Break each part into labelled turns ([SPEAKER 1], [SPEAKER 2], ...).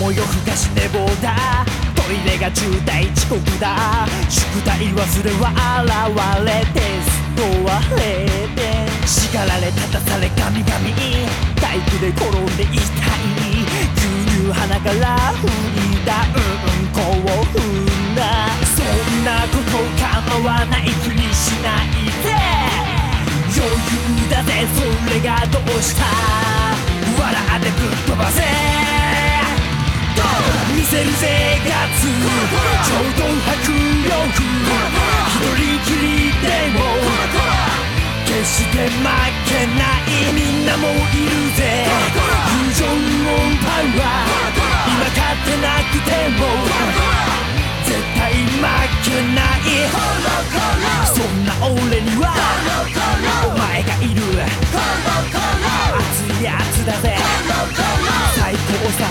[SPEAKER 1] 思いをふかし寝坊だ。トイレが渋滞遅刻だ。宿題忘れは現れテストは0点。叱られ立たされガミガミ体育で転んで痛い。牛乳鼻から吹いたうんこを踏んだ。そんなこと構わないふりしないで。余裕だぜそれがどうした。笑ってぶっ飛ばせ。見せるぜガッツちょうど迫力。一人きりでも決して負けない。みんなもいるぜ友情オンパワー。今勝ってなくても絶対負けない。そんな俺にはお前がいる。熱いやつだぜ最高さ。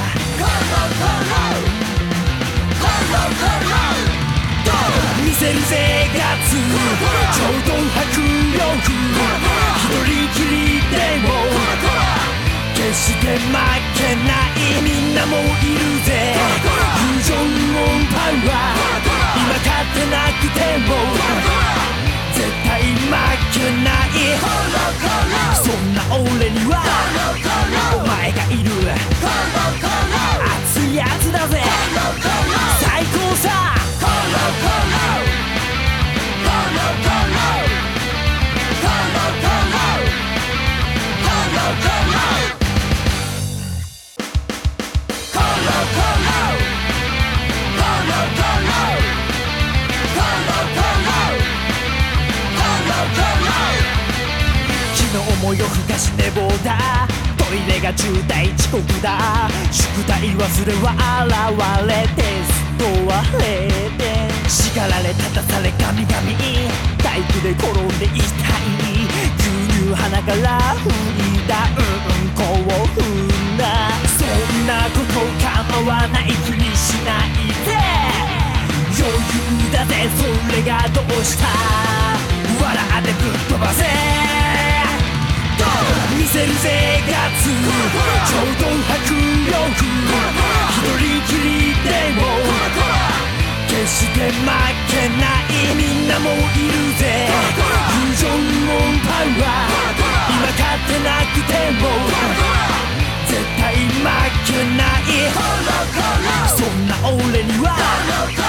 [SPEAKER 1] 見せるぜガッツちょうど迫力。一人きりでも決して負けない。みんなもいるぜ友情オンパワー。今勝ってなくても絶対負けない。そんな俺にはお前がいる。熱いやつだぜ最高さ。思いをふかし寝坊だ。トイレが渋滞遅刻だ。宿題忘れは現れテストは0点。叱られ立たされガミガミ体育で転んで痛い。牛乳鼻から吹いたうんこを踏んだ。そんなこと構わないふりしないで。余裕だぜそれがどうした。笑ってぶっ飛ばせ。見せるぜガッツちょうど迫力。一人きりでも決して負けない。みんなもいるぜ友情オンパワー。今勝ってなくても絶対負けない。そんな俺には